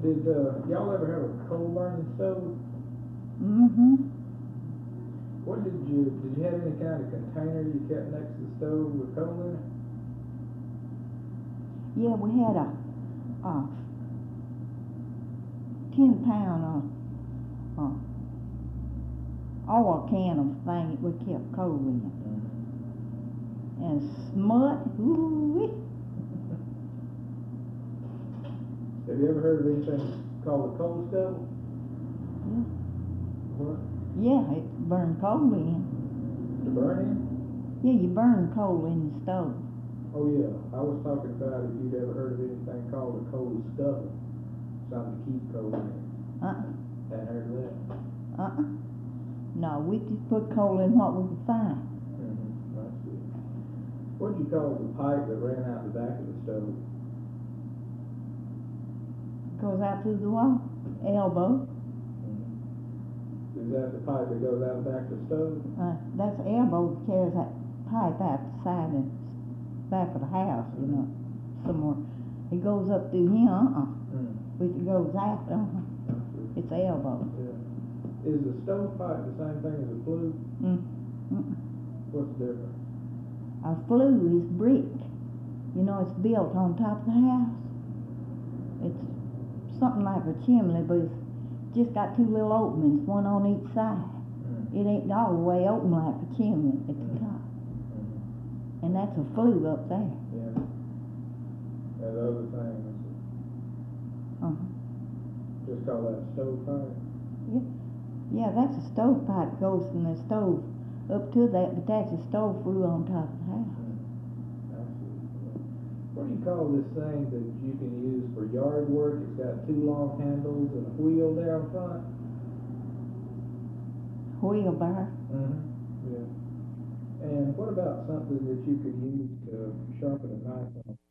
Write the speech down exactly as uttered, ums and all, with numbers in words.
Did uh, y'all ever have a coal burning stove? Mm-hmm. What did you, did you have any kind of container you kept next to the stove with coal in it? Yeah, we had a, a ten pound uh, uh, oil can of thing that we kept coal in. Mm-hmm. And smut, ooh-wee. Have you ever heard of anything called a coal scuttle? Yeah. What? Yeah, it burned coal in. To burn in? Yeah, you burn coal in the stove. Oh yeah, I was talking about if you'd ever heard of anything called a coal scuttle. Something to keep coal in. Uh-uh. Hadn't heard of that? Uh-uh. No, we just put coal in what we could find. Mm-hmm. That's good. What did you call the pipe that ran out the back of the stove? Goes out through the wall, elbow. Mm-hmm. Is that the pipe that goes out the back of the stove? Uh, that's elbow that carries that pipe out the side and back of the house, you know, somewhere. It goes up through here, uh-uh. Mm. But it goes out, uh-huh. It's elbow. Yeah. Is the stove pipe the same thing as a flue? Mm. Mm-mm. What's the difference? A flue is brick. You know, it's built on top of the house. It's something like a chimney, but it's just got two little openings, one on each side. Mm. It ain't all the way open like a chimney at the Mm. top. Mm. And that's a flue up there. Yeah. That other thing is Uh-huh. just call that a stove pipe. Yeah. Yeah, that's a stove pipe, goes from the stove up to that, but that's a stove flue on top of the house. Mm. I see. What do you call this thing that you can use for yard work? It's got two long handles and a wheel down front. Wheelbarrow. Mm-hmm. Yeah. And what about something that you could use to sharpen a knife on?